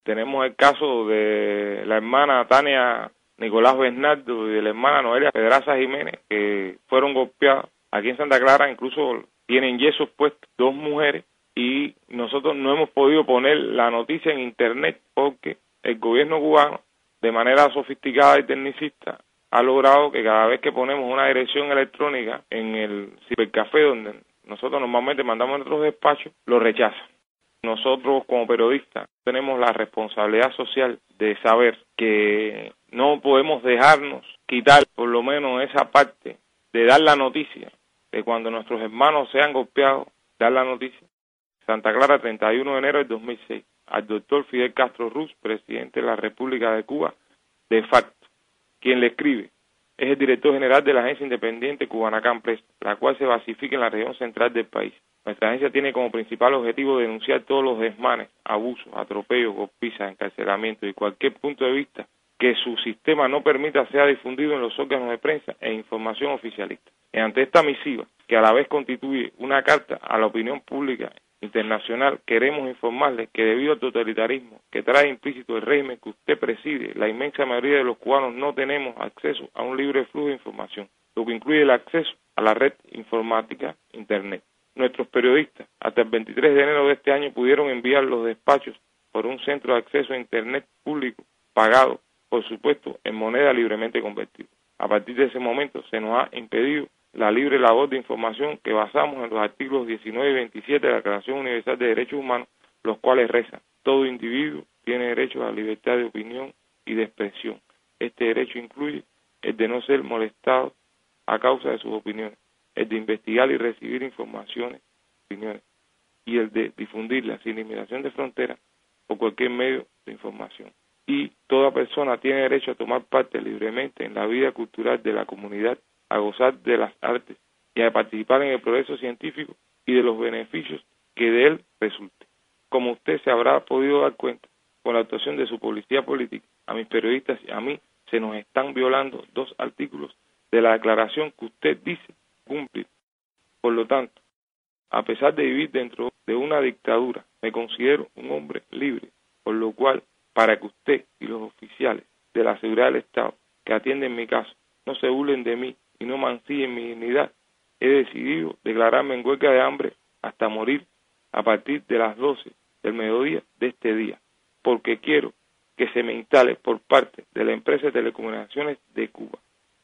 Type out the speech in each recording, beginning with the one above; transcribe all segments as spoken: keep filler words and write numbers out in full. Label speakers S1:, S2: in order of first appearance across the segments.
S1: Tenemos el caso de la hermana Tania Nicolás Bernardo y de la hermana Noelia Pedraza Jiménez, que fueron golpeadas aquí en Santa Clara. Incluso tienen yesos puestos dos mujeres, y nosotros no hemos podido poner la noticia en internet porque el gobierno cubano, de manera sofisticada y tecnicista, ha logrado que cada vez que ponemos una dirección electrónica en el cibercafé donde nosotros normalmente mandamos nuestros despachos, lo rechazan. Nosotros como periodistas tenemos la responsabilidad social de saber que no podemos dejarnos quitar por lo menos esa parte de dar la noticia, de cuando nuestros hermanos sean golpeados, dar la noticia. Santa Clara, treinta y uno de enero del dos mil seis, al doctor Fidel Castro Ruz, presidente de la República de Cuba, de facto. Quien le escribe es el director general de la agencia independiente Cubanacán Press, la cual se basifica en la región central del país. Nuestra agencia tiene como principal objetivo denunciar todos los desmanes, abusos, atropellos, golpizas, encarcelamientos y cualquier punto de vista que su sistema no permita sea difundido en los órganos de prensa e información oficialista. Y ante esta misiva, que a la vez constituye una carta a la opinión pública internacional, queremos informarles que debido al totalitarismo que trae implícito el régimen que usted preside, la inmensa mayoría de los cubanos no tenemos acceso a un libre flujo de información, lo que incluye el acceso a la red informática Internet. Nuestros periodistas, hasta el veintitrés de enero de este año, pudieron enviar los despachos por un centro de acceso a Internet público, pagado, por supuesto, en moneda libremente convertida. A partir de ese momento se nos ha impedido la libre labor de información que basamos en los artículos diecinueve y veintisiete de la Declaración Universal de Derechos Humanos, los cuales rezan: todo individuo tiene derecho a la libertad de opinión y de expresión. Este derecho incluye el de no ser molestado a causa de sus opiniones, el de investigar y recibir informaciones, opiniones, y el de difundirlas sin limitación de frontera por cualquier medio de información. Y toda persona tiene derecho a tomar parte libremente en la vida cultural de la comunidad, a gozar de las artes y a participar en el progreso científico y de los beneficios que de él resulte. Como usted se habrá podido dar cuenta, con la actuación de su policía política, a mis periodistas y a mí se nos están violando dos artículos de la declaración que usted dice cumplir. Por lo tanto, a pesar de vivir dentro de una dictadura, me considero un hombre libre, por lo cual, para que usted y los oficiales de la seguridad del Estado que atienden mi caso no se burlen de mí y no mancillen mi dignidad, he decidido declararme en huelga de hambre hasta morir a partir de las doce del mediodía de este día, porque quiero que se me instale por parte de la empresa de telecomunicaciones de Cuba,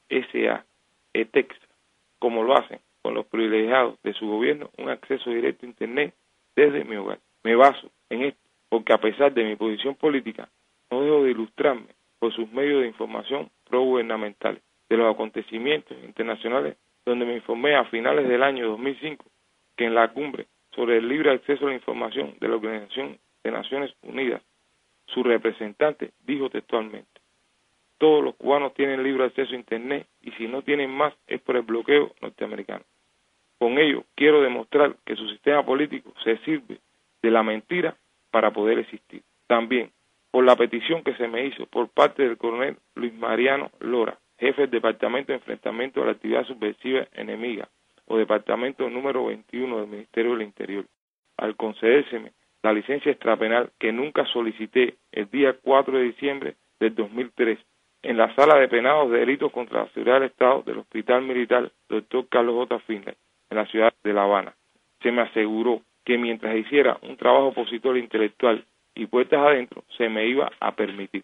S1: S A, ETEXA, como lo hacen con los privilegiados de su gobierno, un acceso directo a Internet desde mi hogar. Me baso en esto porque, a pesar de mi posición política, no dejo de ilustrarme por sus medios de información progubernamentales de los acontecimientos internacionales, donde me informé a finales del año dos mil cinco que en la cumbre sobre el libre acceso a la información de la Organización de Naciones Unidas, su representante dijo textualmente: todos los cubanos tienen libre acceso a Internet y si no tienen más es por el bloqueo norteamericano. Con ello quiero demostrar que su sistema político se sirve de la mentira para poder existir. También por la petición que se me hizo por parte del coronel Luis Mariano Lora, jefe del Departamento de Enfrentamiento a la Actividad Subversiva Enemiga, o Departamento número veintiuno del Ministerio del Interior, al concedérseme la licencia extrapenal que nunca solicité el día cuatro de diciembre del dos mil tres, en la Sala de Penados de Delitos contra la Seguridad del Estado del Hospital Militar doctor Carlos J. Finlay, en la ciudad de La Habana. Se me aseguró que mientras hiciera un trabajo opositor intelectual y puertas adentro, se me iba a permitir.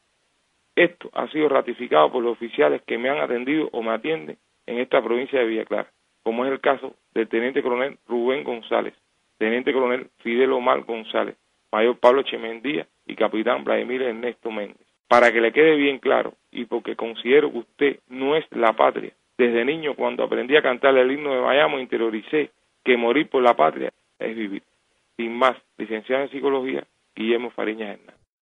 S1: Esto ha sido ratificado por los oficiales que me han atendido o me atienden en esta provincia de Villa Clara, como es el caso del Teniente Coronel Rubén González, Teniente Coronel Fidel Omar González, Mayor Pablo Chemendía y Capitán Vladimir Ernesto Méndez. Para que le quede bien claro, y porque considero que usted no es la patria, desde niño cuando aprendí a cantar el himno de Bayamo interioricé que morir por la patria es vivir. Sin más, licenciado en Psicología, Guillermo Fariñas Hernández.